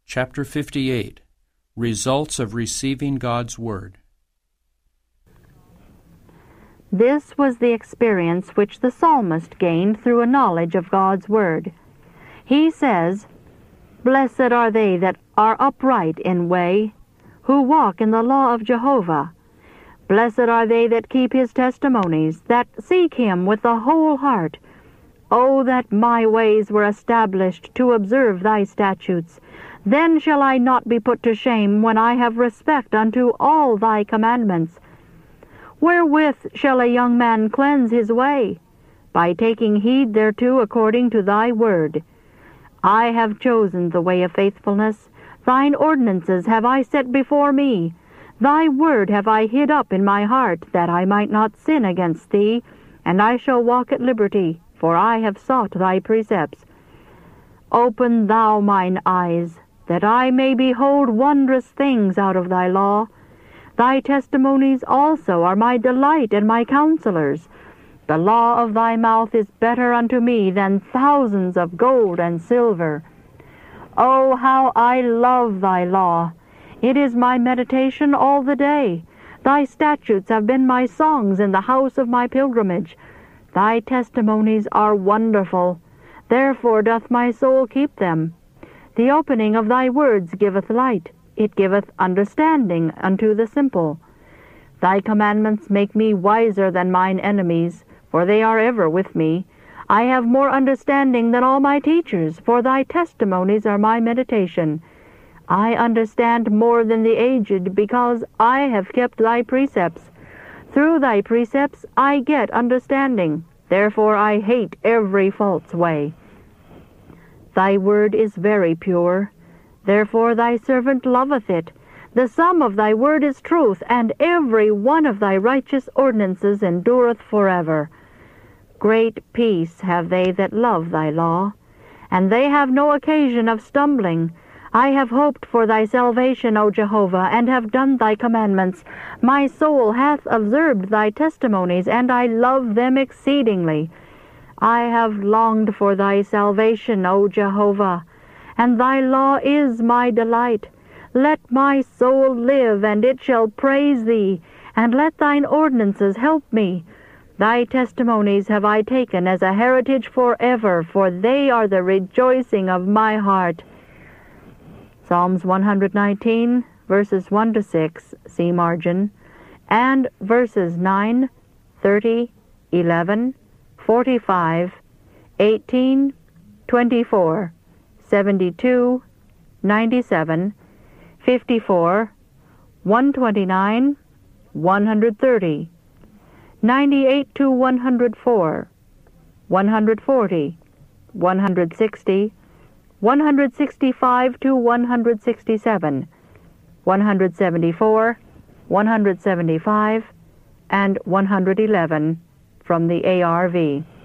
Chapter 58. Results of Receiving God's Word. This was the experience which the psalmist gained through a knowledge of God's Word. He says, "Blessed are they that are upright in way, who walk in the law of Jehovah. Blessed are they that keep his testimonies, that seek him with the whole heart. O that my ways were established to observe thy statutes! Then shall I not be put to shame when I have respect unto all thy commandments. Wherewith shall a young man cleanse his way? By taking heed thereto according to thy word. I have chosen the way of faithfulness. Thine ordinances have I set before me. Thy word have I hid up in my heart, that I might not sin against thee. And I shall walk at liberty, for I have sought thy precepts. Open thou mine eyes, that I may behold wondrous things out of thy law. Thy testimonies also are my delight and my counselors. The law of thy mouth is better unto me than thousands of gold and silver. O how I love thy law! It is my meditation all the day. Thy statutes have been my songs in the house of my pilgrimage. Thy testimonies are wonderful. Therefore doth my soul keep them. The opening of thy words giveth light. It giveth understanding unto the simple. Thy commandments make me wiser than mine enemies, for they are ever with me. I have more understanding than all my teachers, for thy testimonies are my meditation. I understand more than the aged, because I have kept thy precepts. Through thy precepts I get understanding. Therefore I hate every false way. Thy word is very pure. Therefore thy servant loveth it. The sum of thy word is truth, and every one of thy righteous ordinances endureth forever. Great peace have they that love thy law, and they have no occasion of stumbling. I have hoped for thy salvation, O Jehovah, and have done thy commandments. My soul hath observed thy testimonies, and I love them exceedingly. I have longed for thy salvation, O Jehovah, and thy law is my delight. Let my soul live, and it shall praise thee, and let thine ordinances help me. Thy testimonies have I taken as a heritage forever, for they are the rejoicing of my heart." Psalms 119, verses 1 to 6, see margin, and verses 9, 30, 11, 45, 18, 24, 72, 97, 54, 129, 130, 98 to 104, 140, 160, 165 to 167, 174, 175, and 111 from the ARV.